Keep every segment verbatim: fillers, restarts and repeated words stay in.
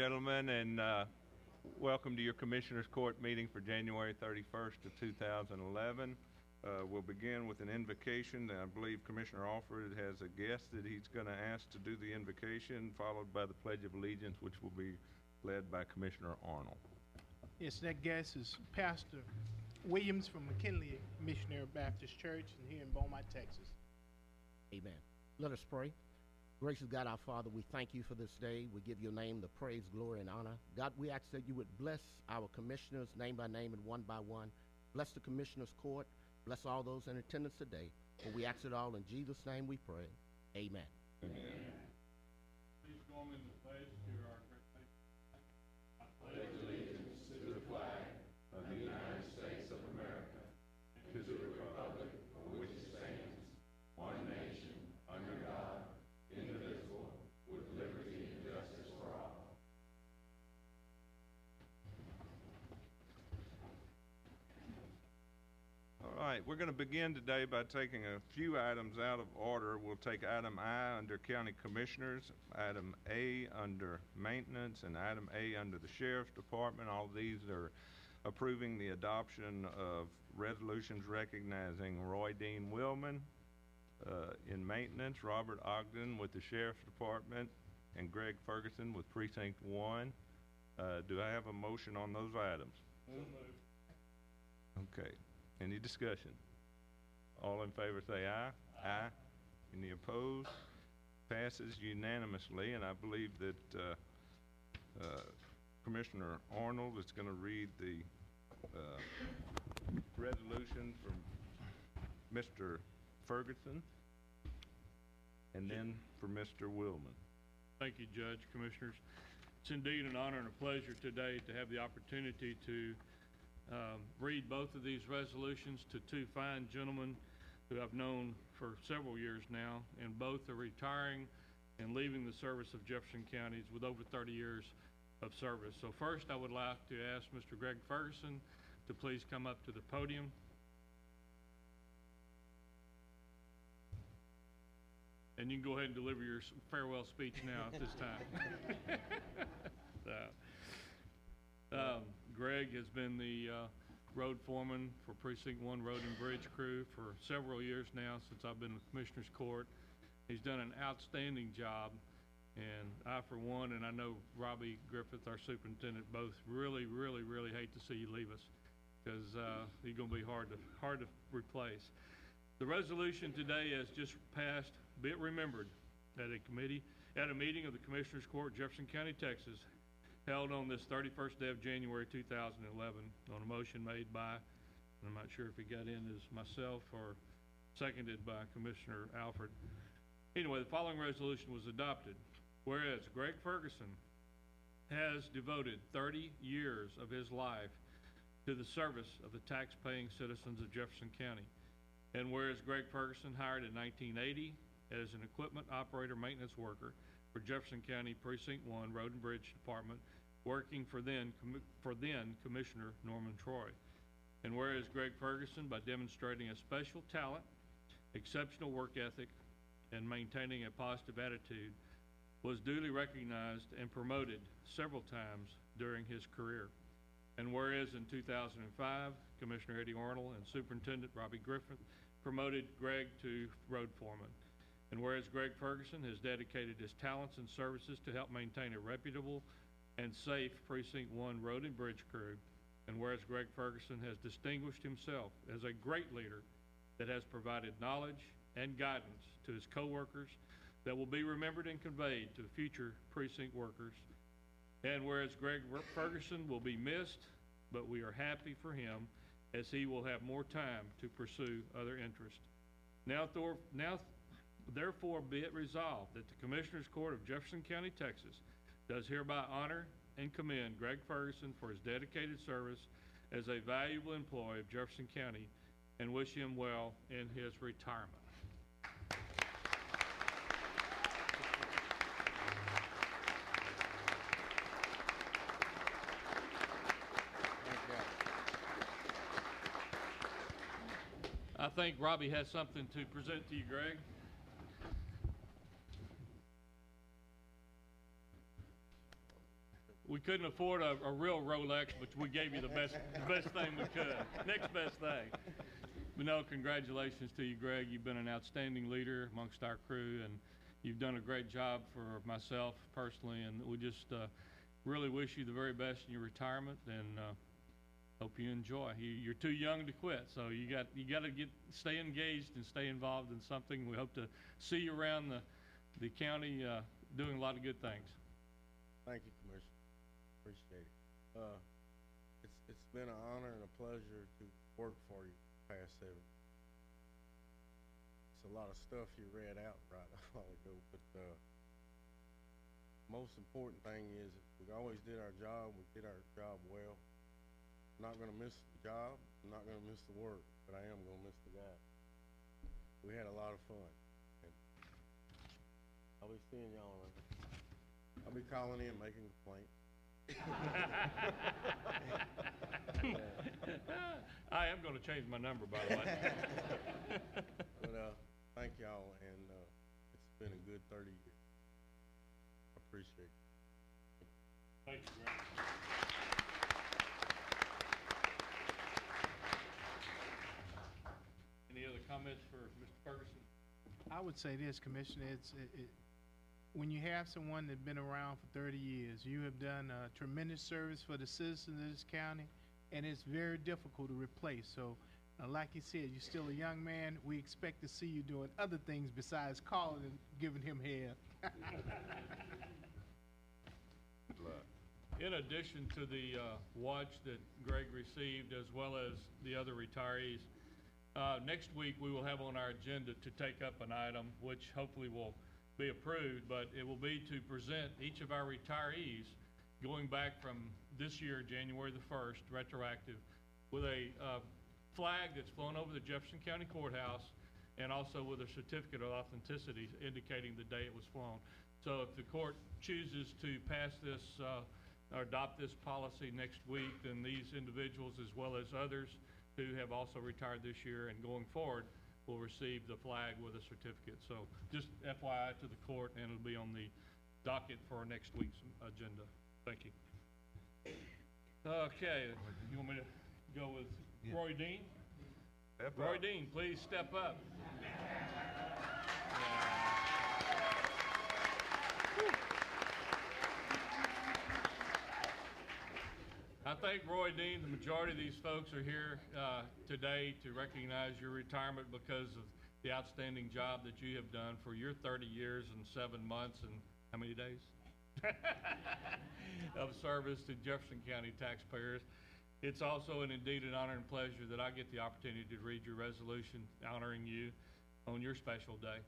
gentlemen, and uh, welcome to your Commissioners Court meeting for January thirty-first of two thousand eleven. Uh, we'll begin with an invocation. I believe Commissioner Alford has a guest that he's going to ask to do the invocation, followed by the Pledge of Allegiance, which will be led by Commissioner Arnold. Yes, that guest is Pastor Williams from McKinley Missionary Baptist Church and here in Beaumont, Texas. Amen. Let us pray. Gracious God, our Father, we thank you for this day. We give your name the praise, glory, and honor. God, we ask that you would bless our commissioners name by name and one by one. Bless the commissioners' court. Bless all those in attendance today. For we ask it all in Jesus' name we pray. Amen. Amen. Please join me in the pledge to our great nation. I pledge allegiance to the flag of the United States of America, to the republic for which it stands, one nation, under God, indivisible, with liberty and justice for all. All right, we're going to begin today by taking a few items out of order. We'll take item I under County Commissioners, item A under Maintenance, and item A under the Sheriff's Department. All of these are approving the adoption of resolutions recognizing Roy Dean Willman uh, in Maintenance, Robert Ogden with the Sheriff's Department, and Greg Ferguson with Precinct one. Uh, do I have a motion on those items? So moved. Okay. Any discussion? All in favor say aye. Aye. Aye. Any opposed? Passes unanimously, and I believe that uh, uh, Commissioner Arnold is going to read the uh, resolution from Mister Ferguson, and then for Mister Willman. Thank you, Judge, Commissioners. It's indeed an honor and a pleasure today to have the opportunity to um, read both of these resolutions to two fine gentlemen who I've known for several years now, and both are retiring and leaving the service of Jefferson County with over thirty years of service. So first, I would like to ask Mister Greg Ferguson to please come up to the podium. And you can go ahead and deliver your farewell speech now at this time. so, um, Greg has been the uh, road foreman for Precinct one Road and Bridge crew for several years now since I've been in the Commissioner's Court. He's done an outstanding job, and I, for one, and I know Robbie Griffith, our superintendent, both really, really, really hate to see you leave us, because uh, he's going to be hard to hard to replace. The resolution today has just passed. Be it remembered that a committee at a meeting of the Commissioners Court, Jefferson County, Texas, held on this thirty-first day of January two thousand eleven on a motion made by, and I'm not sure if he got in as myself or seconded by Commissioner Alford. Anyway, the following resolution was adopted. Whereas Greg Ferguson has devoted thirty years of his life to the service of the tax-paying citizens of Jefferson County. And whereas Greg Ferguson, hired in nineteen eighty as an equipment operator maintenance worker for Jefferson County Precinct one Road and Bridge Department, working for then, for then Commissioner Norman Troy. And whereas Greg Ferguson, by demonstrating a special talent, exceptional work ethic, and maintaining a positive attitude, was duly recognized and promoted several times during his career. And whereas in two thousand five, Commissioner Eddie Arnold and Superintendent Robbie Griffith promoted Greg to road foreman. And whereas Greg Ferguson has dedicated his talents and services to help maintain a reputable and safe Precinct one Road and Bridge crew. And whereas Greg Ferguson has distinguished himself as a great leader that has provided knowledge and guidance to his co-workers that will be remembered and conveyed to future precinct workers. And whereas Greg Ferguson will be missed, but we are happy for him as he will have more time to pursue other interests. Now, Thor, now therefore be it resolved that the Commissioners Court of Jefferson County, Texas, does hereby honor and commend Greg Ferguson for his dedicated service as a valuable employee of Jefferson County and wish him well in his retirement. I think Robbie has something to present to you, Greg. we couldn't afford a, a real Rolex, but we gave you the best, the best thing we could. Next best thing. But no, congratulations to you, Greg. You've been an outstanding leader amongst our crew, and you've done a great job for myself personally, and we just uh, really wish you the very best in your retirement, and uh, hope you enjoy. You, you're too young to quit, so you got you got to get stay engaged and stay involved in something. We hope to see you around the the county uh, doing a lot of good things. Thank you, Commissioner. Appreciate it. Uh, it's it's been an honor and a pleasure to work for you the past seven. It's a lot of stuff you read out right a while ago, but uh, most important thing is we always did our job. We did our job well. I'm not going to miss the job. I'm not going to miss the work, but I am going to miss the guy. We had a lot of fun. And I'll be seeing y'all around. I'll be calling in, making complaints. I am going to change my number, by the way. But uh, thank y'all, and uh, it's been a good thirty years. I appreciate it. Thank you, Greg. Any other comments for Mister Ferguson? I would say this, Commissioner, it's, it, it, when you have someone that's been around for thirty years, you have done a tremendous service for the citizens of this county, and it's very difficult to replace. So, uh, like you said, you're still a young man. We expect to see you doing other things besides calling and giving him head. Good luck. In addition to the uh, watch that Greg received, as well as the other retirees, uh, next week we will have on our agenda to take up an item which hopefully will be approved, but it will be to present each of our retirees going back from this year, January the first, retroactive, with a uh, flag that's flown over the Jefferson County Courthouse, and also with a certificate of authenticity indicating the day it was flown. So if the court chooses to pass this uh, or adopt this policy next week, then these individuals, as well as others who have also retired this year and going forward, will receive the flag with a certificate. So just F Y I to the court, and it'll be on the docket for next week's agenda. Thank you. Okay, you want me to go with Yeah. Roy Dean? Step Roy up. Dean, please step up. I thank Roy Dean. The majority of these folks are here uh, today to recognize your retirement because of the outstanding job that you have done for your thirty years and seven months and how many days of service to Jefferson County taxpayers. It's also an indeed an honor and pleasure that I get the opportunity to read your resolution honoring you on your special day.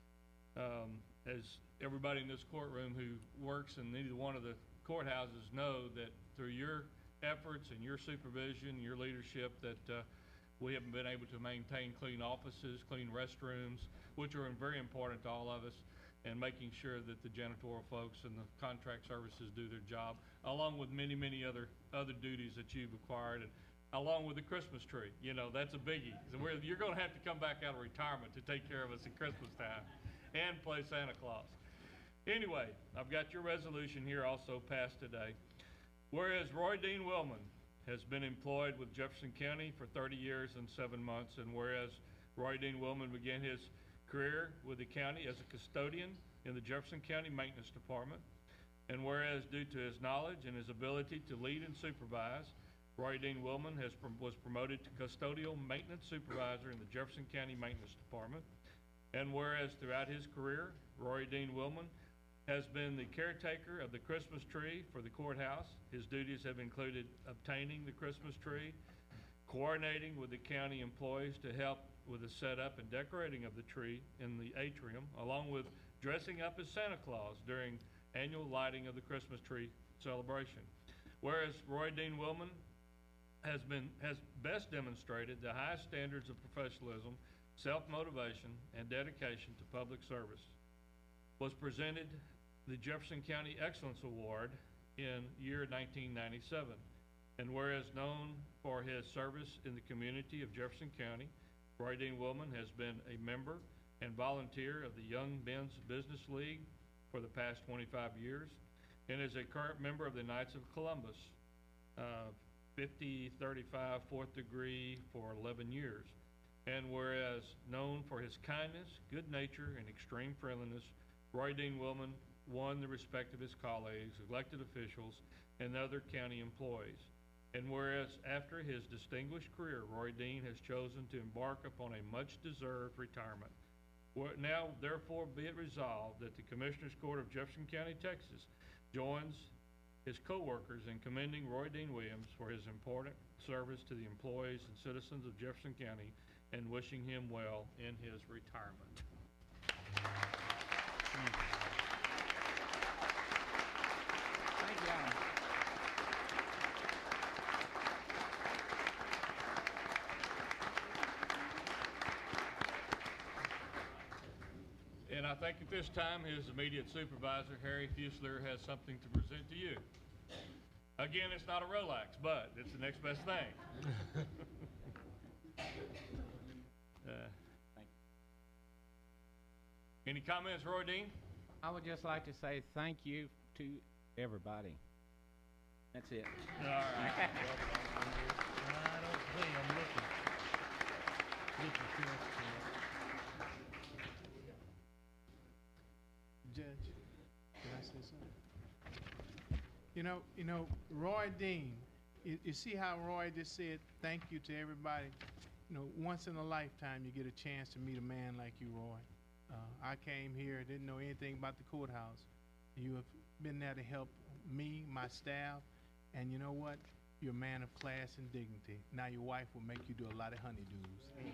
Um, as everybody in this courtroom who works in either one of the courthouses know, that through your efforts and your supervision, your leadership, that uh, we have been able to maintain clean offices, clean restrooms, which are very important to all of us, and making sure that the janitorial folks and the contract services do their job, along with many, many other other duties that you've acquired, and along with the Christmas tree. You know, that's a biggie. So we're, you're going to have to come back out of retirement to take care of us at Christmas time and play Santa Claus. Anyway, I've got your resolution here also passed today. Whereas Roy Dean Willman has been employed with Jefferson County for thirty years and seven months, and whereas Roy Dean Willman began his career with the county as a custodian in the Jefferson County Maintenance Department, and whereas due to his knowledge and his ability to lead and supervise, Roy Dean Willman has, was promoted to custodial maintenance supervisor in the Jefferson County Maintenance Department, and whereas throughout his career, Roy Dean Willman has been the caretaker of the Christmas tree for the courthouse. His duties have included obtaining the Christmas tree, coordinating with the county employees to help with the setup and decorating of the tree in the atrium, along with dressing up as Santa Claus during annual lighting of the Christmas tree celebration. Whereas Roy Dean Willman has been has best demonstrated the highest standards of professionalism, self-motivation, and dedication to public service, was presented the Jefferson County Excellence Award in year nineteen ninety-seven. And whereas known for his service in the community of Jefferson County, Roy Dean Willman has been a member and volunteer of the Young Men's Business League for the past twenty-five years. and is a current member of the Knights of Columbus, uh, fifty thirty-five fourth degree for eleven years. And whereas known for his kindness, good nature, and extreme friendliness, Roy Dean Willman won the respect of his colleagues, elected officials, and other county employees. And whereas after his distinguished career, Roy Dean has chosen to embark upon a much-deserved retirement. Where- Now, therefore, be it resolved that the Commissioners Court of Jefferson County, Texas, joins his co-workers in commending Roy Dean Williams for his important service to the employees and citizens of Jefferson County and wishing him well in his retirement. Thank y'all. And I think at this time, his immediate supervisor, Harry Fusler, has something to present to you. Again, it's not a Rolex, but it's the next best thing. Uh, Any comments, Roy Dean? I would just like to say thank you to everybody. That's it. All right. I don't see, I'm looking. Looking for Judge, can I say something? You know, you know, Roy Dean, you, you see how Roy just said thank you to everybody? You know, once in a lifetime you get a chance to meet a man like you, Roy. Uh, I came here, didn't know anything about the courthouse. You have been there to help me, my staff, and you know what? You're a man of class and dignity. Now your wife will make you do a lot of honeydews.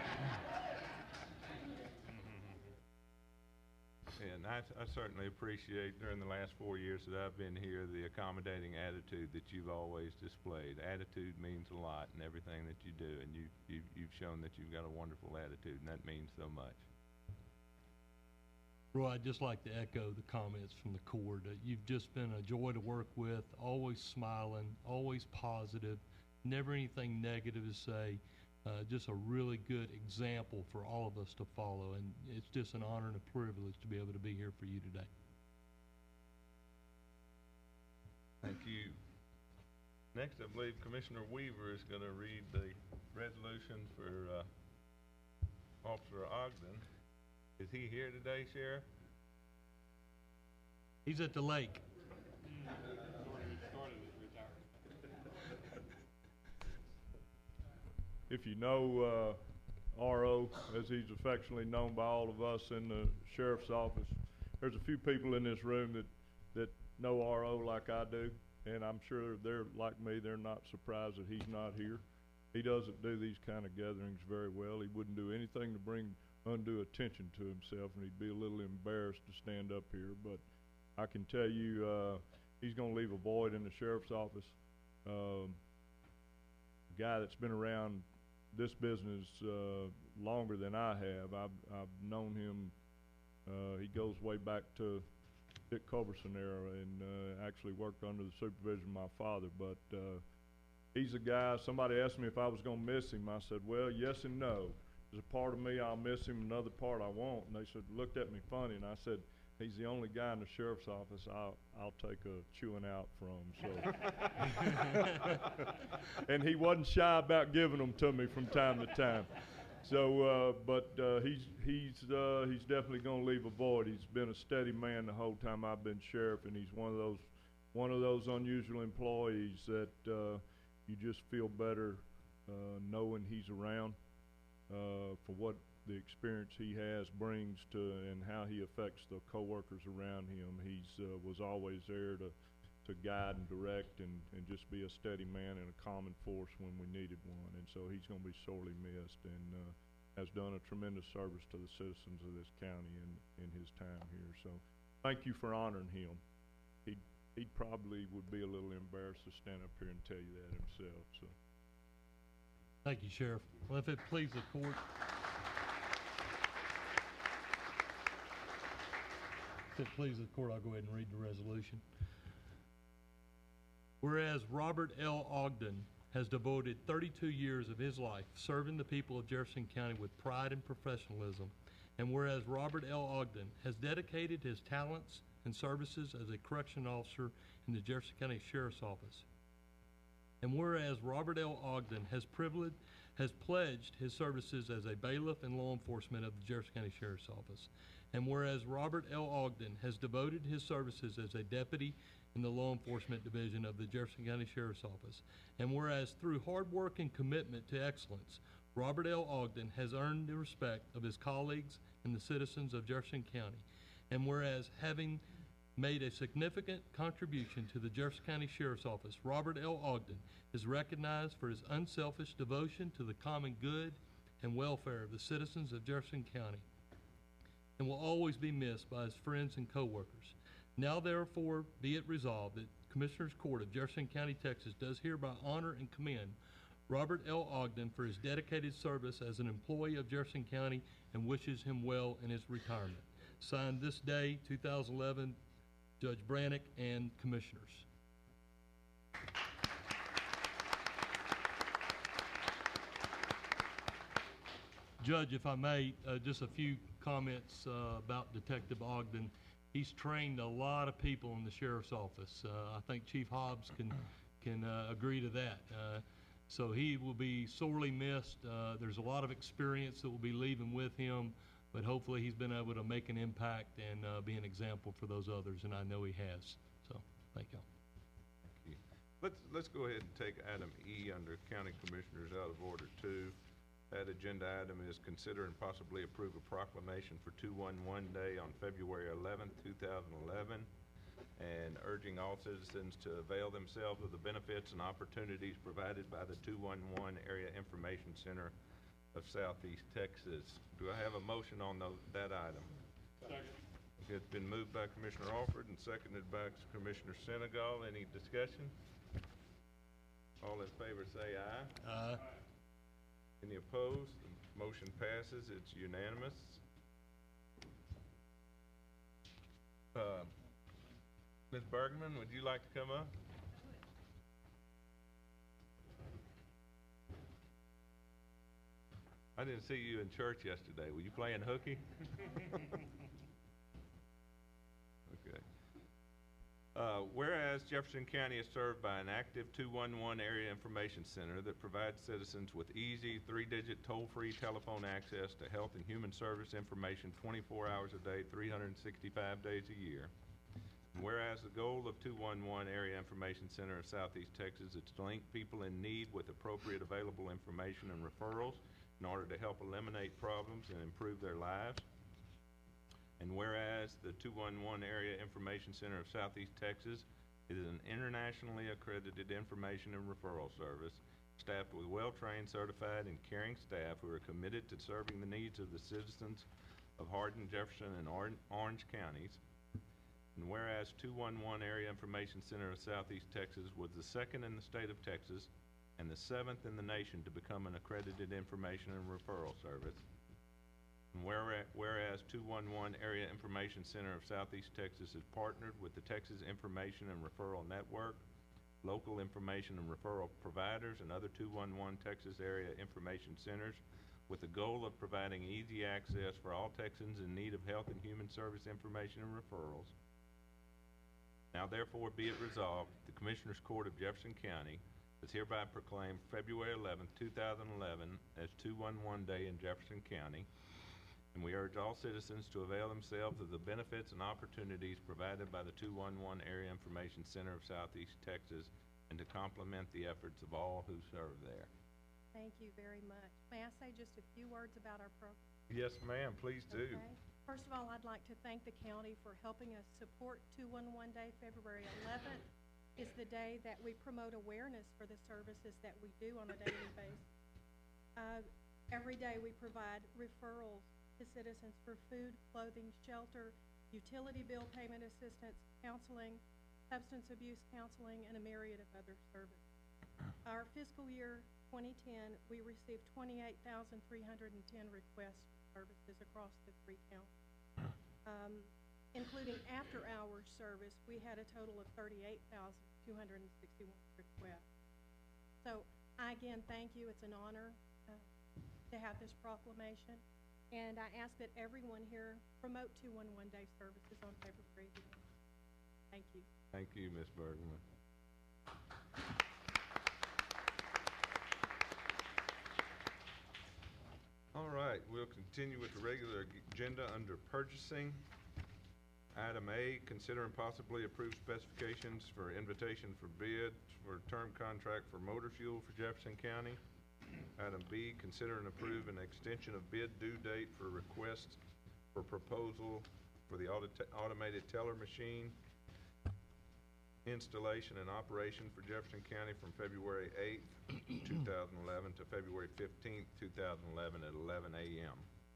And I, I certainly appreciate during the last four years that I've been here, the accommodating attitude that you've always displayed. Attitude means a lot in everything that you do, and you, you, you've shown that you've got a wonderful attitude, and that means so much. Roy, I'd just like to echo the comments from the court. Uh, you've just been a joy to work with, always smiling, always positive, never anything negative to say. Uh, just a really good example for all of us to follow, and it's just an honor and a privilege to be able to be here for you today. Thank you. Next, I believe Commissioner Weaver is going to read the resolution for uh, Officer Ogden. Is he here today, Sheriff? He's at the lake. If you know uh, R O, as he's affectionately known by all of us in the sheriff's office, there's a few people in this room that, that know R O like I do, and I'm sure they're like me, they're not surprised that he's not here. He doesn't do these kind of gatherings very well. He wouldn't do anything to bring undue attention to himself, and he'd be a little embarrassed to stand up here, but I can tell you uh, he's going to leave a void in the sheriff's office. Um, a guy that's been around this business uh, longer than I have. I've, I've known him, uh, he goes way back to Dick Culberson era, and uh, actually worked under the supervision of my father, but uh, he's a guy, somebody asked me if I was going to miss him. I said, well, yes and no. There's a part of me I'll miss him, another part I won't. And they said, looked at me funny, and I said, he's the only guy in the sheriff's office I'll, I'll take a chewing out from. So, and he wasn't shy about giving them to me from time to time. So, uh, but uh, he's he's uh, he's definitely going to leave a void. He's been a steady man the whole time I've been sheriff, and he's one of those one of those unusual employees that uh, you just feel better uh, knowing he's around. Uh, for what the experience he has brings to and how he affects the coworkers around him. He's uh, was always there to to guide and direct and, and just be a steady man and a common force when we needed one. And so he's going to be sorely missed, and uh, has done a tremendous service to the citizens of this county in, in his time here. So thank you for honoring him. He he probably would be a little embarrassed to stand up here and tell you that himself. So. Thank you, Sheriff. Well, if it please the court. If it please the court, I'll go ahead and read the resolution. Whereas Robert L. Ogden has devoted thirty-two years of his life serving the people of Jefferson County with pride and professionalism, and whereas Robert L. Ogden has dedicated his talents, and services as a correction officer in the Jefferson County Sheriff's Office. And whereas Robert L. Ogden has privileged, has pledged his services as a bailiff in law enforcement of the Jefferson County Sheriff's Office. And whereas Robert L. Ogden has devoted his services as a deputy in the law enforcement division of the Jefferson County Sheriff's Office. And whereas through hard work and commitment to excellence, Robert L. Ogden has earned the respect of his colleagues and the citizens of Jefferson County. And whereas having made a significant contribution to the Jefferson County Sheriff's Office, Robert L. Ogden is recognized for his unselfish devotion to the common good and welfare of the citizens of Jefferson County, and will always be missed by his friends and coworkers. Now therefore be it resolved that Commissioners Court of Jefferson County, Texas does hereby honor and commend Robert L. Ogden for his dedicated service as an employee of Jefferson County and wishes him well in his retirement. Signed this day, two thousand eleven, Judge Brannick and Commissioners. Judge, if I may, uh, just a few comments uh, about Detective Ogden. He's trained a lot of people in the Sheriff's Office. Uh, I think Chief Hobbs can, can uh, agree to that. Uh, so he will be sorely missed. Uh, there's a lot of experience that will be leaving with him, but hopefully he's been able to make an impact and uh, be an example for those others, and I know he has. So, thank y'all. Thank you. Let's, let's go ahead and take item E under County Commissioners out of order two. That agenda item is consider and possibly approve a proclamation for two one one Day on February eleventh, two thousand eleven, and urging all citizens to avail themselves of the benefits and opportunities provided by the two one one Area Information Center of Southeast Texas. Do I have a motion on those, that item? Second. It's been moved by Commissioner Alford and seconded by Commissioner Senegal. Any discussion? All in favor say aye. Uh, Any opposed? The motion passes. It's unanimous. Uh, Miz Bergman, would you like to come up? I didn't see you in church yesterday. Were you playing hooky? Okay. Uh, whereas Jefferson County is served by an active two one one Area Information Center that provides citizens with easy three-digit toll-free telephone access to health and human service information twenty-four hours a day, three hundred sixty-five days a year. And whereas the goal of two one one Area Information Center of Southeast Texas is to link people in need with appropriate available information and referrals in order to help eliminate problems and improve their lives. And whereas the two one one Area Information Center of Southeast Texas is an internationally accredited information and referral service staffed with well-trained, certified, and caring staff who are committed to serving the needs of the citizens of Hardin, Jefferson, and Or Orange counties. And whereas two one one Area Information Center of Southeast Texas was the second in the state of Texas and the seventh in the nation to become an accredited information and referral service. And whereas, whereas two one one Area Information Center of Southeast Texas has partnered with the Texas Information and Referral Network, local information and referral providers, and other two one one Texas area information centers with the goal of providing easy access for all Texans in need of health and human service information and referrals. Now therefore be it resolved, the Commissioners Court of Jefferson County does hereby proclaim February eleventh, two thousand eleven as two one one Day in Jefferson County. And we urge all citizens to avail themselves of the benefits and opportunities provided by the two one one Area Information Center of Southeast Texas and to complement the efforts of all who serve there. Thank you very much. May I say just a few words about our program? Yes, ma'am, please do. Okay. First of all, I'd like to thank the county for helping us support two one one Day. February eleventh is the day that we promote awareness for the services that we do on a daily basis. Uh, every day we provide referrals to citizens for food, clothing, shelter, utility bill payment assistance, counseling, substance abuse counseling, and a myriad of other services. Our fiscal year twenty ten, we received twenty-eight thousand three hundred ten requests for services across the three counties. Um, including after-hours service, we had a total of thirty-eight thousand two hundred sixty-one requests. So I again thank you. It's an honor uh, to have this proclamation. And I ask that everyone here promote two one one Day services on February eleventh. Thank you. Thank you, Miz Bergman. All right, we'll continue with the regular ag- agenda under purchasing. Item A, consider and possibly approve specifications for invitation for bid for term contract for motor fuel for Jefferson County. Item B, consider and approve an extension of bid due date for request for proposal for the auto- automated teller machine installation and operation for Jefferson County from February eighth, two thousand eleven to February fifteenth, two thousand eleven at eleven a m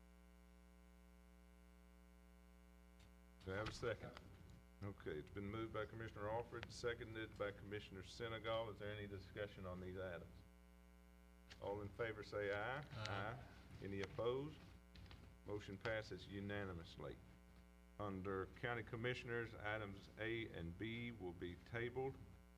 Do I have a second? Okay, it's been moved by Commissioner Alford, seconded by Commissioner Senegal. Is there any discussion on these items? All in favor say aye. Aye. Any opposed? Motion passes unanimously. Under County Commissioners, items A and B will be tabled.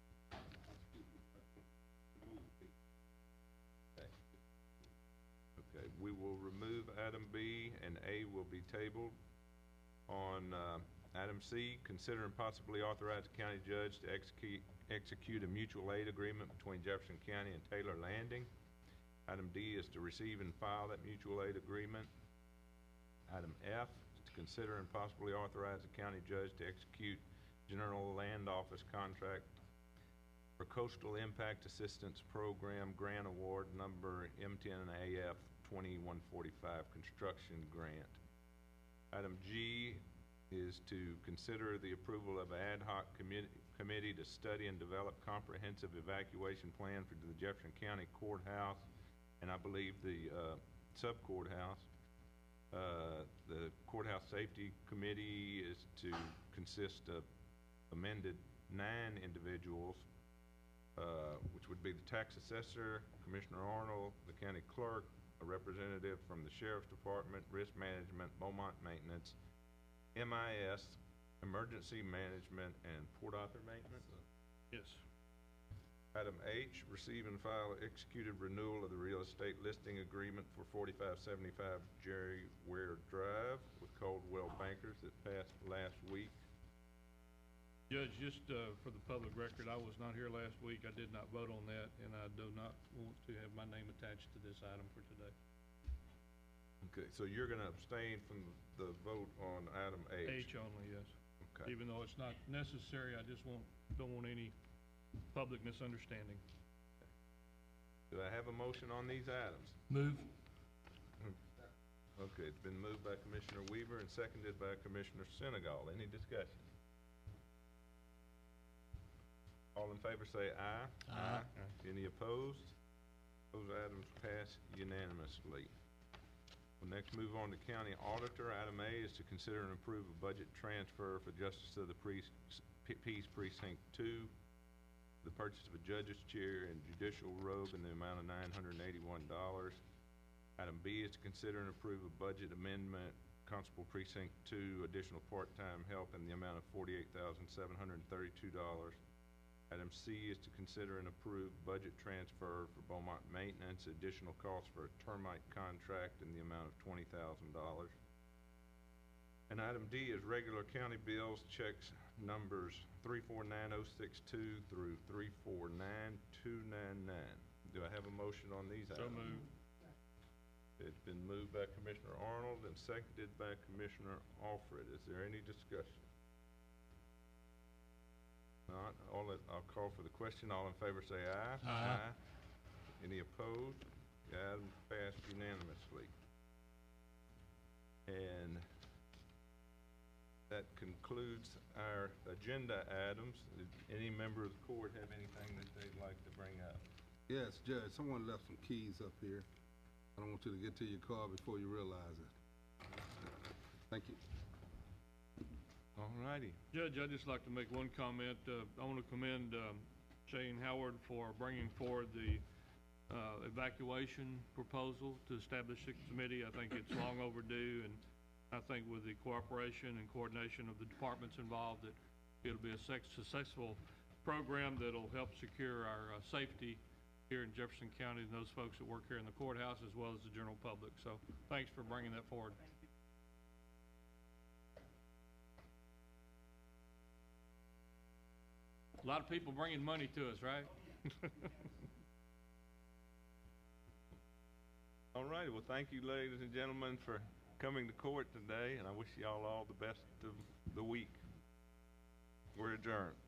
Okay. Okay, we will remove item B and A will be tabled. On uh, item C, consider and possibly authorize the county judge to execute, execute a mutual aid agreement between Jefferson County and Taylor Landing. Item D is to receive and file that mutual aid agreement. Item F is to consider and possibly authorize the county judge to execute general land office contract for Coastal Impact Assistance Program Grant Award number M ten A F twenty-one forty-five construction grant. Item G is to consider the approval of an ad hoc committee committee to study and develop comprehensive evacuation plan for the Jefferson County Courthouse and I believe the uh, sub courthouse. Uh, the Courthouse Safety Committee is to consist of amended nine individuals, uh, which would be the tax assessor, Commissioner Arnold, the county clerk, a representative from the Sheriff's Department, Risk Management, Beaumont Maintenance, M I S, Emergency Management, and Port Arthur Maintenance. Yes. Item H, receive and file executed renewal of the real estate listing agreement for forty-five seventy-five Jerry Ware Drive with Coldwell Bankers that passed last week. Judge, just uh, for the public record, I was not here last week. I did not vote on that, and I do not want to have my name attached to this item for today. Okay, so you're gonna abstain from the vote on item H? H only, yes. Okay. Even though it's not necessary, I just want, don't want any public misunderstanding. Do I have a motion on these items? Move. Okay, it's been moved by Commissioner Weaver and seconded by Commissioner Senegal. Any discussion? All in favor say aye. Aye. Any opposed? Those items pass unanimously. We'll next move on to County Auditor. Item A is to consider and approve a budget transfer for Justice of the Pre- P- Peace Precinct Two, the purchase of a judge's chair and judicial robe in the amount of nine hundred eighty-one dollars. Item B is to consider and approve a budget amendment, Constable Precinct Two, additional part-time help in the amount of forty-eight thousand seven hundred thirty-two dollars. Item C is to consider and approve budget transfer for Beaumont Maintenance, additional cost for a termite contract in the amount of twenty thousand dollars. And item D is regular county bills, checks numbers three four nine oh six two through three four nine two nine nine. Do I have a motion on these So items? moved. It's been moved by Commissioner Arnold and seconded by Commissioner Alfred. Is there any discussion? Not, all, in- I'll call for the question. All in favor say aye. Aye. Any opposed? The item passed unanimously. And that concludes our agenda items. Did any member of the court have anything that they'd like to bring up? Yes, Judge, someone left some keys up here. I don't want you to get to your car before you realize it. Thank you. All righty. Judge, I'd just like to make one comment. Uh, I want to commend um, Shane Howard for bringing forward the uh, evacuation proposal to establish a committee. I think it's long overdue, and I think with the cooperation and coordination of the departments involved, that it'll be a sex- successful program that'll help secure our uh, safety here in Jefferson County and those folks that work here in the courthouse as well as the general public. So thanks for bringing that forward. A lot of people bringing money to us, right? All righty, well, thank you, ladies and gentlemen, for coming to court today, and I wish you all all the best of the week. We're adjourned.